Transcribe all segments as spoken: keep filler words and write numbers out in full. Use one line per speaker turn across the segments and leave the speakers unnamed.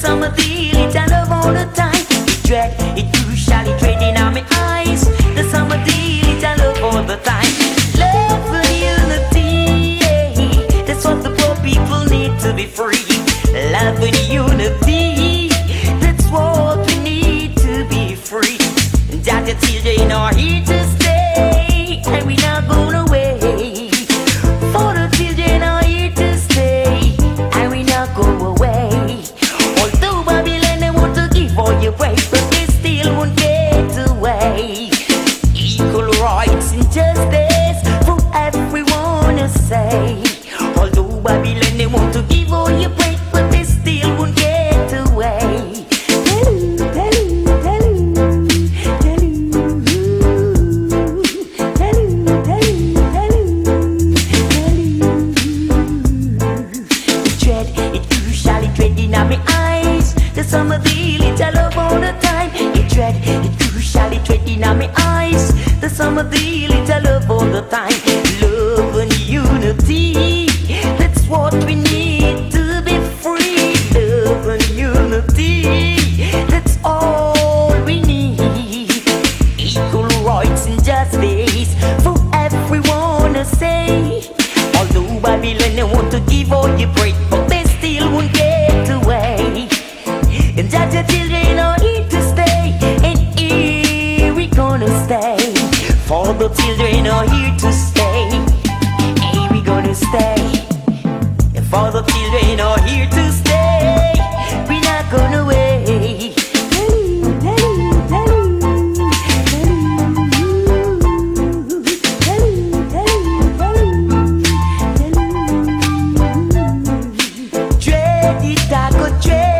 summer feel it, I love all the time. It dread, it crucially trading on my eyes. The summer feel it, I love all the time. Love and unity, yeah. That's what the poor people need to be free. Love and unity, that's what we need to be free. That the children are here to stay, and we're not going away. For the children are here to stay, and we not go away. Although Babylon they want to give all your way, but they still won't get away. Equal rights and justice for everyone to say. Although Babylon they want to give all your way, but they still won't get away. Summer feel it, I love all the time. It dread, it crucially treading on my eyes. The summer feel it, I love all the time. Love and unity, that's what we need to be free. Love and unity, that's all we need. Equal rights and justice for everyone to say. Although Babylon they want to give all you break, but they still won't get away. And that the children are here to stay, and here we gonna stay. For the children are here to stay, here we gonna stay. And for the children are here to stay, we not gonna wait. Dread it, I go dread.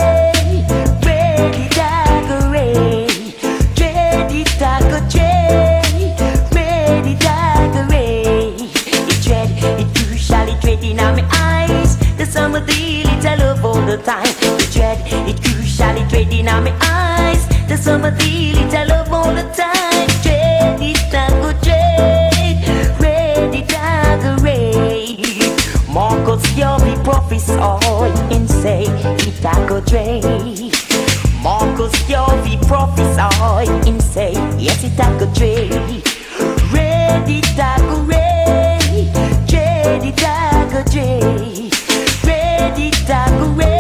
Summer feel it, I love all the time. The dread, it crucially trading on my eyes. The summer feel it, I love all the time. Dread it, I go dread. Ready, I go raid. Marcus Garvey prophesy and say it, I go dread. Marcus Garvey prophesy and say yes, it, I go dread. Ready, I go raid. Dread it, I go dread. Ready, I go ready.